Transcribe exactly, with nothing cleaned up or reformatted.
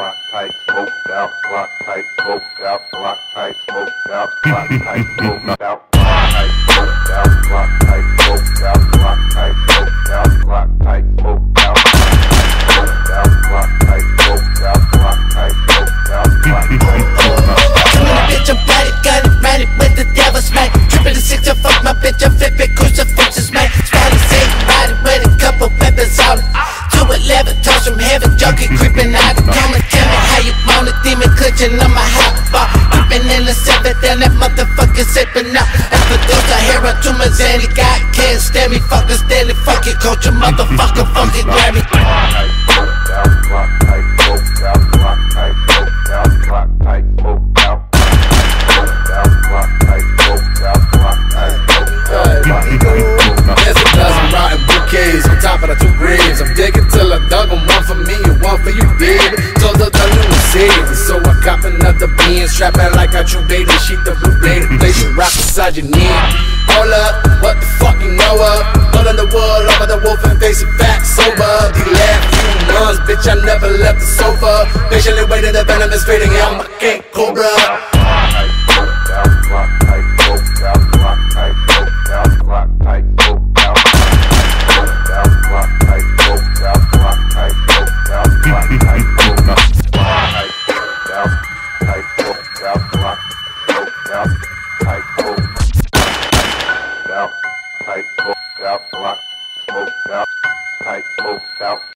block tight, smoked out, block tight, smoked out, block tight, smoked out, block tight, smoked out, block tight, smoked out, block tight, smoked out, block tight, smoked out, block tight, smoked out, smoked out, block tight, smoked out, block tight, smoked out, block tight, smoked out. Bitch, I'm bad, got it, ran it with the devil's man. Trippin' the six, I fuck my bitch, I flip it, crucifixes, man. Spotty safe, ride it with a couple weapons on it. two eleven, toss from heaven, junkie creeping out. Come and tell me how you want it, demon clutching on my hot bar. Creeping in the seventh, and that motherfucker sipping out. And for those I hear a two months, and he got can't stand me. Fuckers, steady, fuck it, coach a motherfucker, fucking grab me. Block tight, smoked out, block tight, smoked out, block tight, smoked out, block tight, smoked out. There's a dozen rotten bouquets on top of the two graves. I'm digging till I dug them, one for me and one for you, baby. Told her the new Mercedes, so I cop another bean. Strapping like a true baby, sheet the blue blade. Place you rock beside your knee. Hold up, what the fuck you know of? All in the wood, over the wolf and facing back sober. The last few months, bitch, I never left the sofa. Patiently waiting, the venom is fading out my king cobra.